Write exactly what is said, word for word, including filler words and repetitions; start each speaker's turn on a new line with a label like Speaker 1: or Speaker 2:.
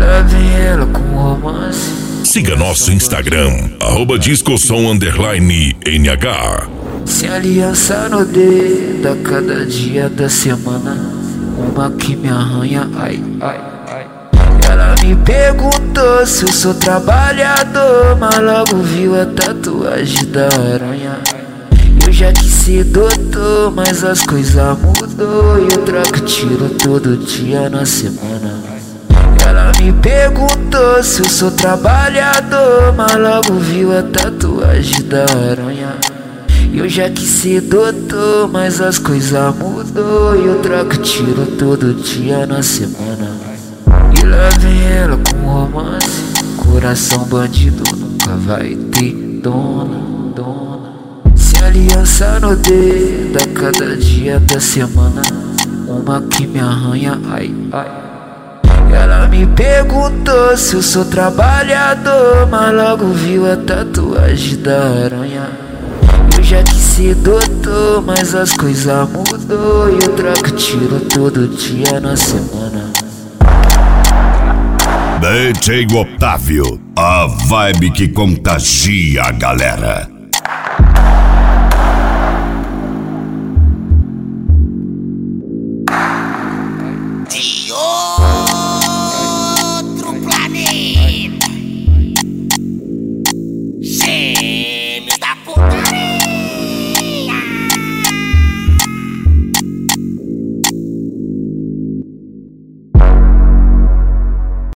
Speaker 1: lá vem ela com romance.
Speaker 2: Siga nosso Instagram, arroba discosom underline N H.
Speaker 1: Sem aliança no dedo, a cada dia da semana, uma que me arranha, ai, ai, ai. Ela me perguntou se eu sou trabalhador, mas logo viu a tatuagem da aranha. Eu já quis ser doutor, mas as coisas mudou e eu troco tiro todo dia na semana. Ela me perguntou se eu sou trabalhador, mas logo viu a tatuagem da aranha. Eu já quis ser doutor, mas as coisas mudou e eu troco tiro todo dia na semana. E lá vem ela com romance, coração bandido nunca vai ter dona, dona. Sem aliança no dedo, a cada dia da semana, uma que me arranha, ai, ai. Ela me perguntou se eu sou trabalhador, mas logo viu a tatuagem da aranha. Eu já quis ser doutor, mas as coisas mudou e eu troco tiro todo dia na semana.
Speaker 3: D J Otávio, a vibe que contagia a galera.